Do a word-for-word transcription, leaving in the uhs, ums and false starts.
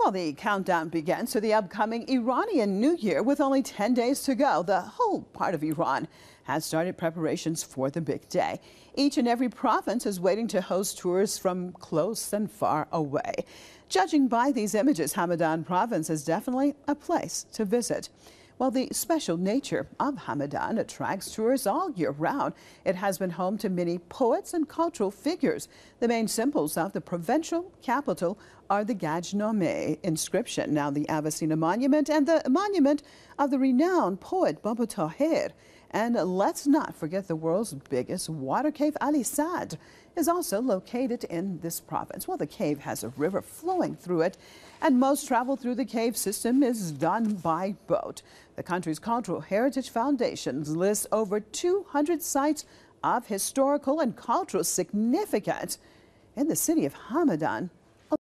Well, the countdown begins to the upcoming Iranian New Year with only ten days to go. The whole part of Iran has started preparations for the big day. Each and every province is waiting to host tourists from close and far away. Judging by these images, Hamadan province is definitely a place to visit. Well, the special nature of Hamadan attracts tourists all year round. It has been home to many poets and cultural figures. The main symbols of the provincial capital are the Gajnameh inscription, now the Avicenna Monument, and the monument of the renowned poet Baba Tahir. And let's not forget the world's biggest water cave, Ali Sad, is also located in this province. Well, the cave has a river flowing through it, and most travel through the cave system is done by boat. The country's Cultural Heritage Foundation lists over two hundred sites of historical and cultural significance in the city of Hamadan.